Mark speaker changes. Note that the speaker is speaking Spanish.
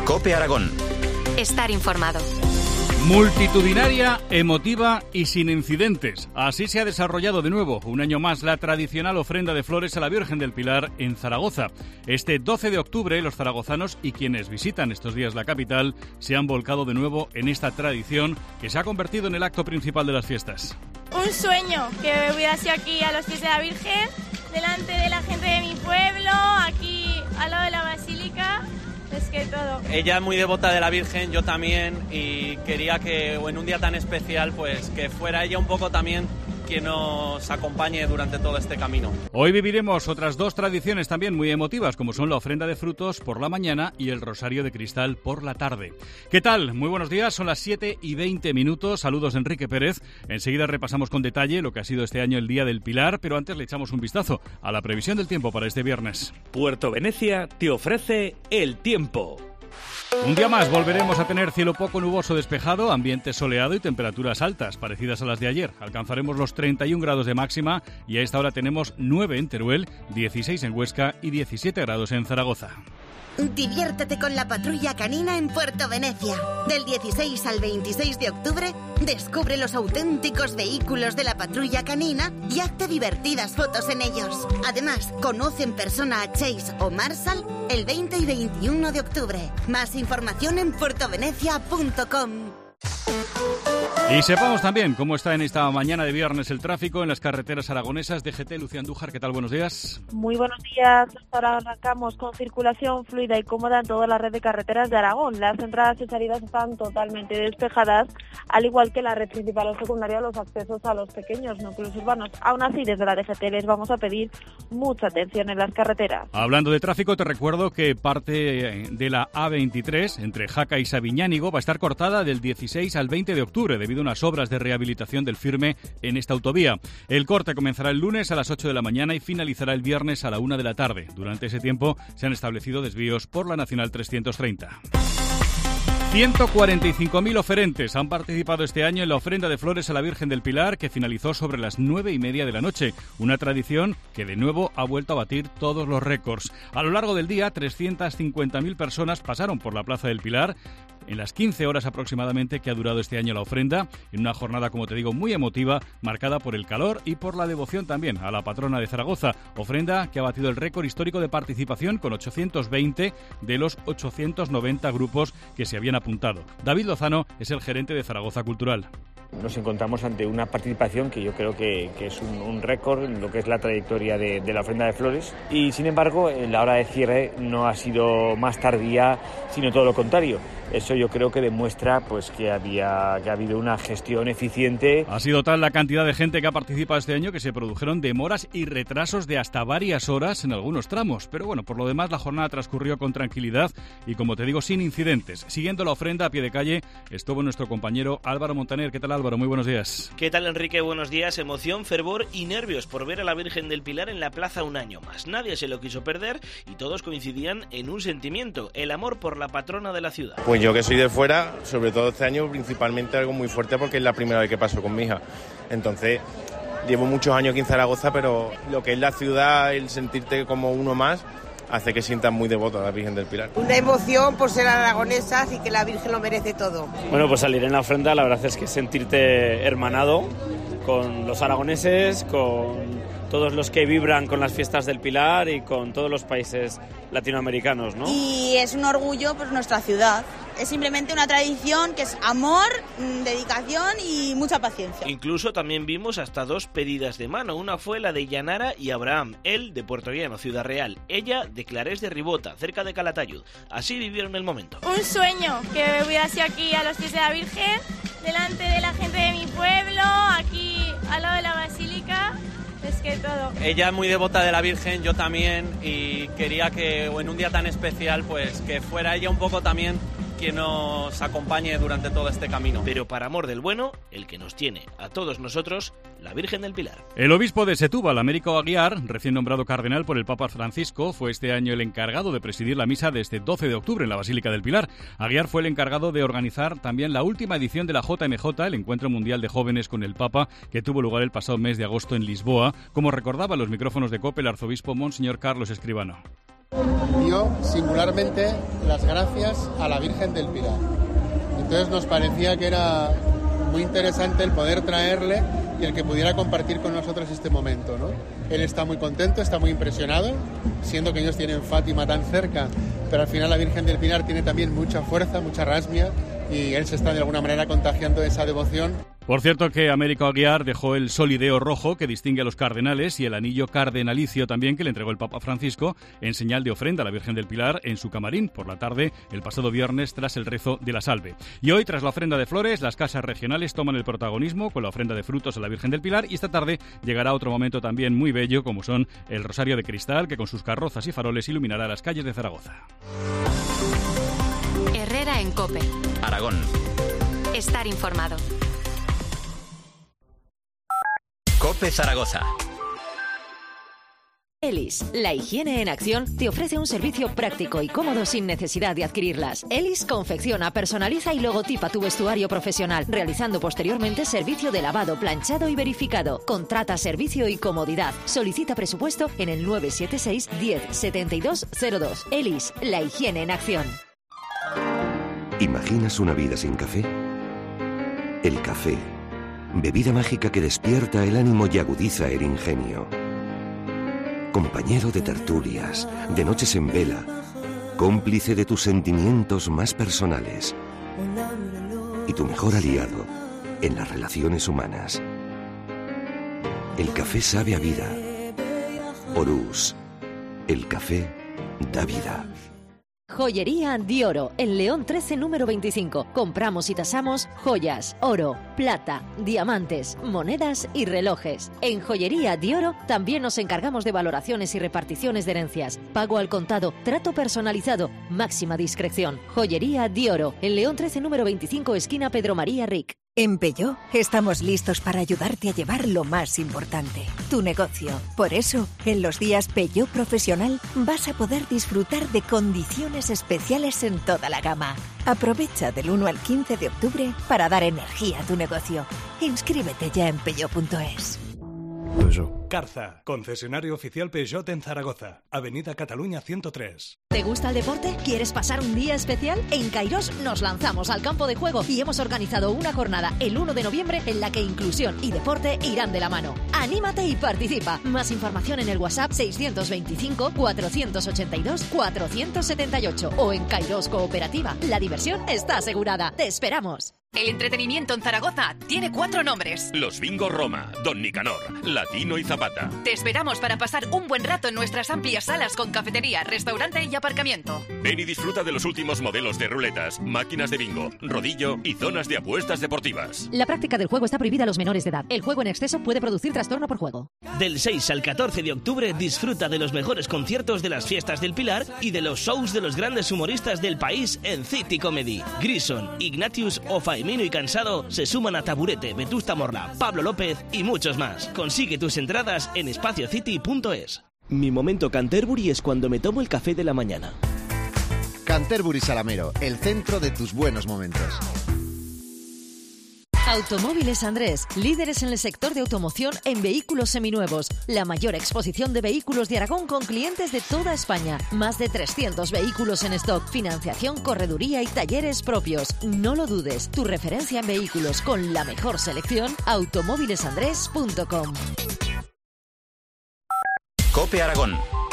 Speaker 1: COPE Aragón.
Speaker 2: Estar informado.
Speaker 3: Multitudinaria, emotiva y sin incidentes. Así se ha desarrollado de nuevo, un año más, la tradicional ofrenda de flores a la Virgen del Pilar en Zaragoza. Este 12 de octubre, los zaragozanos y quienes visitan estos días la capital se han volcado de nuevo en esta tradición que se ha convertido en el acto principal de las fiestas.
Speaker 4: Un sueño, que hubiera sido aquí a los pies de la Virgen, delante de la gente de mi pueblo, aquí al lado de la Basílica. Es que todo.
Speaker 5: Ella es muy devota de la Virgen, yo también, y quería que en un día tan especial, pues que fuera ella un poco también quien nos acompañe durante todo este camino.
Speaker 3: Hoy viviremos otras dos tradiciones también muy emotivas, como son la ofrenda de frutos por la mañana y el rosario de cristal por la tarde. ¿Qué tal? Muy buenos días, son las 7:20. Saludos de Enrique Pérez. Enseguida repasamos con detalle lo que ha sido este año el Día del Pilar, pero antes le echamos un vistazo a la previsión del tiempo para este viernes.
Speaker 6: Puerto Venecia te ofrece el tiempo.
Speaker 3: Un día más volveremos a tener cielo poco nuboso despejado, ambiente soleado y temperaturas altas, parecidas a las de ayer. Alcanzaremos los 31 grados de máxima y a esta hora tenemos 9 en Teruel, 16 en Huesca y 17 grados en Zaragoza.
Speaker 7: Diviértete con la patrulla canina en Puerto Venecia. Del 16 al 26 de octubre, descubre los auténticos vehículos de la patrulla canina y hazte divertidas fotos en ellos. Además, conoce en persona a Chase o Marshall el 20 y 21 de octubre. Más información en puertovenecia.com.
Speaker 3: Y sepamos también cómo está en esta mañana de viernes el tráfico en las carreteras aragonesas. DGT, Lucía Andújar, ¿qué tal? Buenos días.
Speaker 8: Muy buenos días. Hasta ahora arrancamos con circulación fluida y cómoda en toda la red de carreteras de Aragón. Las entradas y salidas están totalmente despejadas, al igual que la red principal o secundaria, los accesos a los pequeños núcleos urbanos. Aún así, desde la DGT les vamos a pedir mucha atención en las carreteras.
Speaker 3: Hablando de tráfico, te recuerdo que parte de la A23 entre Jaca y Sabiñánigo va a estar cortada del 16 al 20 de octubre debido a unas obras de rehabilitación del firme en esta autovía. El corte comenzará el lunes a las 8 de la mañana y finalizará el viernes a la 1 de la tarde. Durante ese tiempo se han establecido desvíos por la Nacional 330. 145.000 oferentes han participado este año en la ofrenda de flores a la Virgen del Pilar, que finalizó sobre las 9:30 de la noche. Una tradición que de nuevo ha vuelto a batir todos los récords. A lo largo del día, 350.000 personas pasaron por la Plaza del Pilar en las 15 horas aproximadamente que ha durado este año la ofrenda, en una jornada, como te digo, muy emotiva, marcada por el calor y por la devoción también a la patrona de Zaragoza. Ofrenda que ha batido el récord histórico de participación con 820 de los 890 grupos que se habían apuntado. David Lozano es el gerente de Zaragoza Cultural.
Speaker 9: Nos encontramos ante una participación que yo creo que es un récord en lo que es la trayectoria de la ofrenda de flores, y sin embargo la hora de cierre no ha sido más tardía, sino todo lo contrario. Eso yo creo que demuestra pues que ha habido una gestión eficiente.
Speaker 3: Ha sido tal la cantidad de gente que ha participado este año que se produjeron demoras y retrasos de hasta varias horas en algunos tramos. Pero bueno, por lo demás la jornada transcurrió con tranquilidad y, como te digo, sin incidentes. Siguiendo la ofrenda a pie de calle estuvo nuestro compañero Álvaro Montaner. ¿Qué tal, Álvaro? Muy buenos días.
Speaker 10: ¿Qué tal, Enrique? Buenos días. Emoción, fervor y nervios por ver a la Virgen del Pilar en la plaza un año más. Nadie se lo quiso perder y todos coincidían en un sentimiento: el amor por la patrona de la ciudad.
Speaker 11: Pues yo, que soy de fuera, sobre todo este año, principalmente algo muy fuerte porque es la primera vez que paso con mi hija. Entonces, llevo muchos años aquí en Zaragoza, pero lo que es la ciudad, el sentirte como uno más, hace que sientas muy devoto a la Virgen del Pilar.
Speaker 12: Una emoción por ser aragonesas y que la Virgen lo merece todo.
Speaker 13: Bueno, pues salir en la ofrenda, la verdad es que sentirte hermanado con los aragoneses, con todos los que vibran con las fiestas del Pilar y con todos los países latinoamericanos, ¿no?
Speaker 14: Y es un orgullo por nuestra ciudad. Es simplemente una tradición que es amor, dedicación y mucha paciencia.
Speaker 10: Incluso también vimos hasta dos pedidas de mano. Una fue la de Yanara y Abraham, él de Puerto Llano, Ciudad Real, ella de Clarés de Ribota, cerca de Calatayud. Así vivieron el momento.
Speaker 4: Un sueño, que hubiera sido aquí a los pies de la Virgen, delante de la gente de mi pueblo, aquí al lado de la Basílica. Es que todo.
Speaker 5: Ella es muy devota de la Virgen, yo también, y quería que en un día tan especial, pues que fuera ella un poco también quien nos acompañe durante todo este camino.
Speaker 10: Pero para amor del bueno, el que nos tiene a todos nosotros, la Virgen del Pilar.
Speaker 3: El obispo de Setúbal, Américo Aguiar, recién nombrado cardenal por el Papa Francisco, fue este año el encargado de presidir la misa de este 12 de octubre en la Basílica del Pilar. Aguiar fue el encargado de organizar también la última edición de la JMJ, el Encuentro Mundial de Jóvenes con el Papa, que tuvo lugar el pasado mes de agosto en Lisboa, como recordaba en los micrófonos de COPE el arzobispo Monseñor Carlos Escribano.
Speaker 1: dio singularmente las gracias a la Virgen del Pilar. Entonces nos parecía que era muy interesante el poder traerle y el que pudiera compartir con nosotros este momento, ¿no? Él está muy contento, está muy impresionado, siendo que ellos tienen Fátima tan cerca, pero al final la Virgen del Pilar tiene también mucha fuerza, mucha rasmia, y él se está de alguna manera contagiando de esa devoción.
Speaker 3: Por cierto que Américo Aguiar dejó el solideo rojo que distingue a los cardenales y el anillo cardenalicio también que le entregó el Papa Francisco en señal de ofrenda a la Virgen del Pilar en su camarín por la tarde el pasado viernes tras el rezo de la Salve. Y hoy, tras la ofrenda de flores, las casas regionales toman el protagonismo con la ofrenda de frutos a la Virgen del Pilar y esta tarde llegará otro momento también muy bello como son el Rosario de Cristal que con sus carrozas y faroles iluminará las calles de Zaragoza.
Speaker 2: Herrera en COPE.
Speaker 6: Aragón.
Speaker 2: Estar informado.
Speaker 6: COPE Zaragoza.
Speaker 15: Elis, la higiene en acción, te ofrece un servicio práctico y cómodo sin necesidad de adquirirlas. Elis confecciona, personaliza y logotipa tu vestuario profesional, realizando posteriormente servicio de lavado, planchado y verificado. Contrata servicio y comodidad. Solicita presupuesto en el 976 10 72 02. Elis, la higiene en acción.
Speaker 16: ¿Imaginas una vida sin café? El café, bebida mágica que despierta el ánimo y agudiza el ingenio. Compañero de tertulias, de noches en vela, cómplice de tus sentimientos más personales y tu mejor aliado en las relaciones humanas. El café sabe a vida. Orús, el café da vida.
Speaker 15: Joyería Dioro, en León 13, número 25. Compramos y tasamos joyas, oro, plata, diamantes, monedas y relojes. En Joyería Dioro también nos encargamos de valoraciones y reparticiones de herencias. Pago al contado, trato personalizado, máxima discreción. Joyería Dioro, en León 13, número 25, esquina Pedro María Ric.
Speaker 17: En Peugeot estamos listos para ayudarte a llevar lo más importante, tu negocio. Por eso, en los días Peugeot Profesional vas a poder disfrutar de condiciones especiales en toda la gama. Aprovecha del 1 al 15 de octubre para dar energía a tu negocio. Inscríbete ya en peugeot.es.
Speaker 18: Carza, concesionario oficial Peugeot en Zaragoza, Avenida Cataluña 103.
Speaker 15: ¿Te gusta el deporte? ¿Quieres pasar un día especial? En Cairós nos lanzamos al campo de juego y hemos organizado una jornada el 1 de noviembre en la que inclusión y deporte irán de la mano. ¡Anímate y participa! Más información en el WhatsApp 625 482 478 o en Cairós Cooperativa. La diversión está asegurada. ¡Te esperamos!
Speaker 2: El entretenimiento en Zaragoza tiene 4 nombres.
Speaker 19: Los Bingo Roma, Don Nicanor, Latino y Zapata.
Speaker 2: Te esperamos para pasar un buen rato en nuestras amplias salas con cafetería, restaurante y aparcamiento.
Speaker 19: Ven y disfruta de los últimos modelos de ruletas, máquinas de bingo, rodillo y zonas de apuestas deportivas.
Speaker 15: La práctica del juego está prohibida a los menores de edad. El juego en exceso puede producir trastorno por juego.
Speaker 10: Del 6 al 14 de octubre disfruta de los mejores conciertos de las fiestas del Pilar y de los shows de los grandes humoristas del país en City Comedy. Grison, Ignatius o Faimino y Cansado se suman a Taburete, Vetusta Morla, Pablo López y muchos más. Consigue tus entradas en espaciocity.es.
Speaker 20: Mi momento Canterbury es cuando me tomo el café de la mañana.
Speaker 21: Canterbury Salamero, el centro de tus buenos momentos.
Speaker 15: Automóviles Andrés, líderes en el sector de automoción en vehículos seminuevos. La mayor exposición de vehículos de Aragón con clientes de toda España. Más de 300 vehículos en stock, financiación, correduría y talleres propios. No lo dudes, tu referencia en vehículos con la mejor selección, automóvilesandrés.com.
Speaker 6: COPE Aragón.